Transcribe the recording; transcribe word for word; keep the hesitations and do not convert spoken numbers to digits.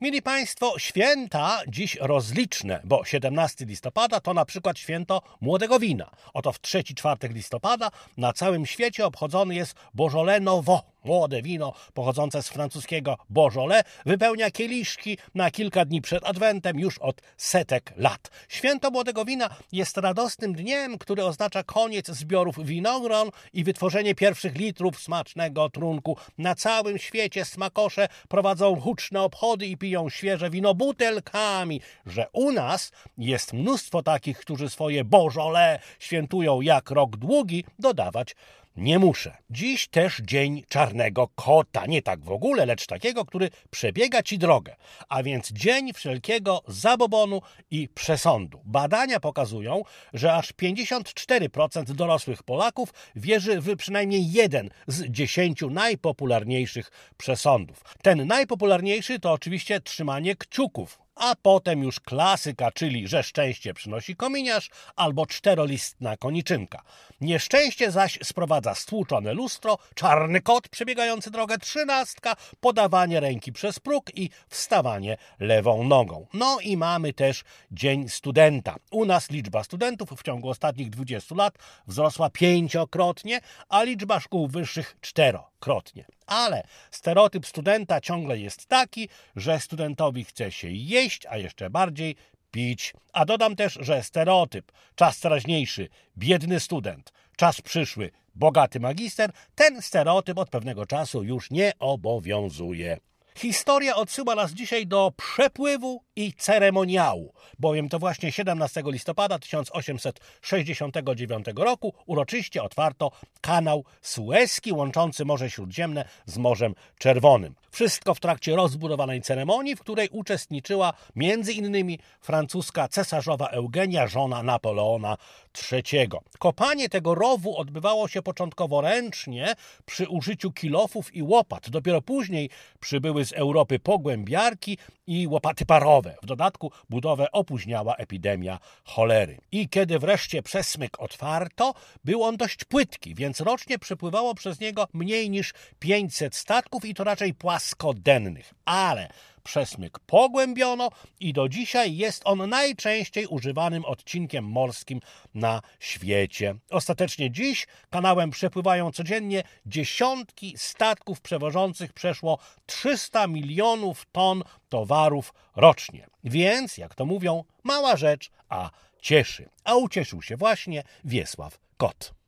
Mili Państwo, święta dziś rozliczne, bo siedemnastego listopada to na przykład święto młodego wina. Oto w trzeci czwartek listopada na całym świecie obchodzony jest Beaujolais Nouveau. Młode wino pochodzące z francuskiego Beaujolais wypełnia kieliszki na kilka dni przed Adwentem już od setek lat. Święto młodego wina jest radosnym dniem, który oznacza koniec zbiorów winogron i wytworzenie pierwszych litrów smacznego trunku. Na całym świecie smakosze prowadzą huczne obchody i piją świeże wino butelkami. Że u nas jest mnóstwo takich, którzy swoje Beaujolais świętują jak rok długi, dodawać nie muszę. Dziś też dzień czarnego kota. Nie tak w ogóle, lecz takiego, który przebiega ci drogę. A więc dzień wszelkiego zabobonu i przesądu. Badania pokazują, że aż pięćdziesiąt cztery procent dorosłych Polaków wierzy w przynajmniej jeden z dziesięciu najpopularniejszych przesądów. Ten najpopularniejszy to oczywiście trzymanie kciuków. A potem już klasyka, czyli że szczęście przynosi kominiarz albo czterolistna koniczynka. Nieszczęście zaś sprowadza stłuczone lustro, czarny kot przebiegający drogę, trzynastka, podawanie ręki przez próg i wstawanie lewą nogą. No i mamy też Dzień Studenta. U nas liczba studentów w ciągu ostatnich dwudziestu lat wzrosła pięciokrotnie, a liczba szkół wyższych czterokrotnie. Ale stereotyp studenta ciągle jest taki, że studentowi chce się jeść, a jeszcze bardziej pić. A dodam też, że stereotyp czas teraźniejszy, biedny student, czas przyszły, bogaty magister, ten stereotyp od pewnego czasu już nie obowiązuje. Historia odsyła nas dzisiaj do przepływu i ceremoniału, bowiem to właśnie siedemnastego listopada tysiąc osiemset sześćdziesiątego dziewiątego roku uroczyście otwarto kanał Sueski łączący Morze Śródziemne z Morzem Czerwonym. Wszystko w trakcie rozbudowanej ceremonii, w której uczestniczyła między innymi francuska cesarzowa Eugenia, żona Napoleona trzeciego. Kopanie tego rowu odbywało się początkowo ręcznie przy użyciu kilofów i łopat. Dopiero później przybyły z Europy pogłębiarki i łopaty parowe. W dodatku budowę opóźniała epidemia cholery. I kiedy wreszcie przesmyk otwarto, był on dość płytki, więc rocznie przepływało przez niego mniej niż pięćset statków i to raczej płaskodennych. Ale przesmyk pogłębiono i do dzisiaj jest on najczęściej używanym odcinkiem morskim na świecie. Ostatecznie dziś kanałem przepływają codziennie dziesiątki statków przewożących przeszło trzysta milionów ton towarów rocznie. Więc, jak to mówią, mała rzecz, a cieszy. A ucieszył się właśnie Wiesław Kot.